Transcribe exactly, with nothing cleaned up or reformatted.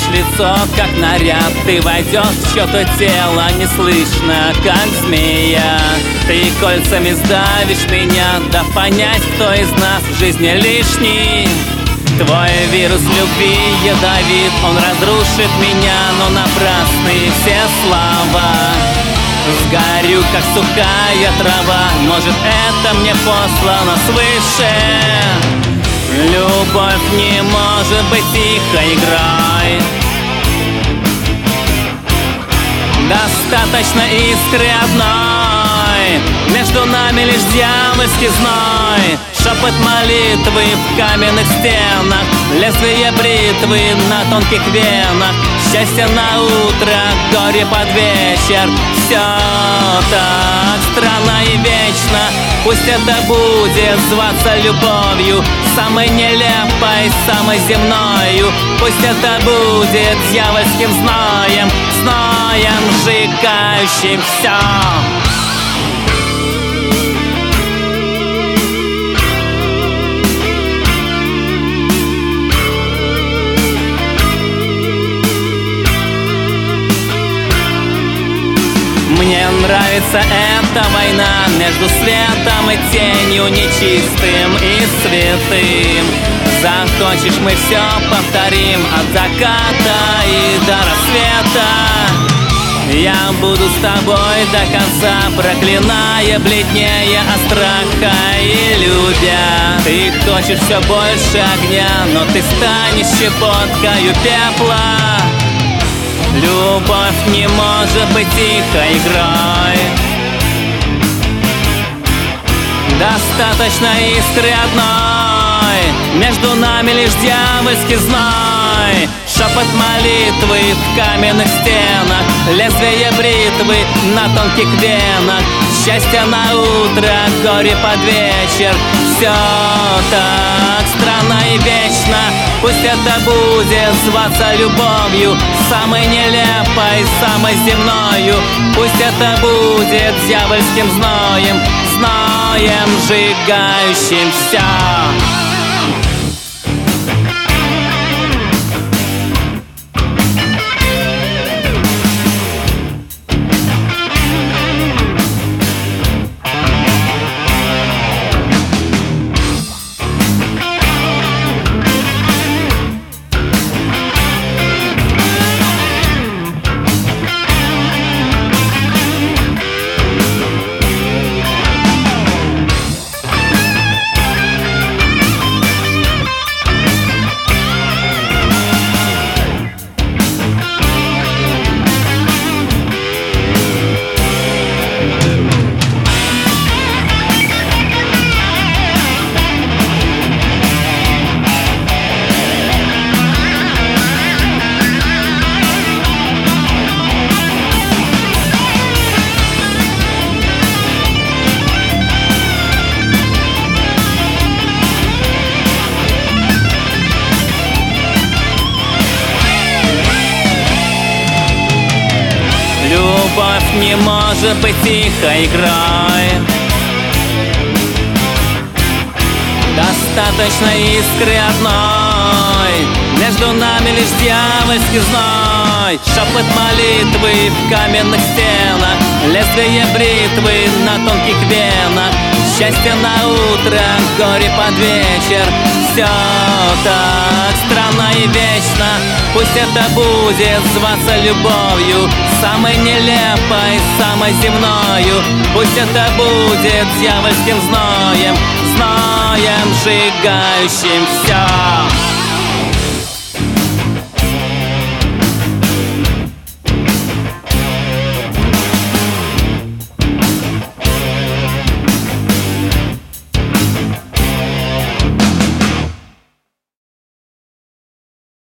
лишь лицо, как наряд. Ты войдешь в чьё-то тело, не слышно, как змея. Ты кольцами сдавишь меня, да понять, кто из нас в жизни лишний. Твой вирус любви ядовит, он разрушит меня, но напрасны все слова. Сгорю, как сухая трава, может, это мне послано свыше. Любовь не может быть тихой игрой. Достаточно искры одной, между нами лишь дьявольский зной. Шепот молитвы в каменных стенах, лезвие бритвы на тонких венах. Счастье на утро, горе под вечер. Все так странно и вечно. Пусть это будет зваться любовью, самой нелепой, самой земною. Пусть это будет дьявольским зноем, зноем, сжигающим все. Мне нравится эта война между светом и тенью, нечистым и святым. Захочешь, мы все повторим от заката и до рассвета. Я буду с тобой до конца, проклиная, бледнее от страха и любя. Ты хочешь все больше огня, но ты станешь щепоткою пепла. Любовь не может быть тихой игрой. Достаточно искры одной, между нами лишь дьявольский зной. Шепот молитвы в каменных стенах, лезвие бритвы на тонких венах. Счастье на утро, горе под вечер. Все так странно и вечно. Пусть это будет зваться любовью, самой нелепой, самой земною. Пусть это будет дьявольским зноем, зноем, сжигающим все. Любовь не может быть тихой игрой. Достаточно искры одной, между нами лишь дьявольский зной. Шепот молитвы в каменных стенах, лезвие бритвы на тонких венах. Счастье на утро, горе под вечер. Все так странно и вечно. Пусть это будет зваться любовью, самой нелепой, самой земною. Пусть это будет дьявольским зноем, зноем, сжигающим все.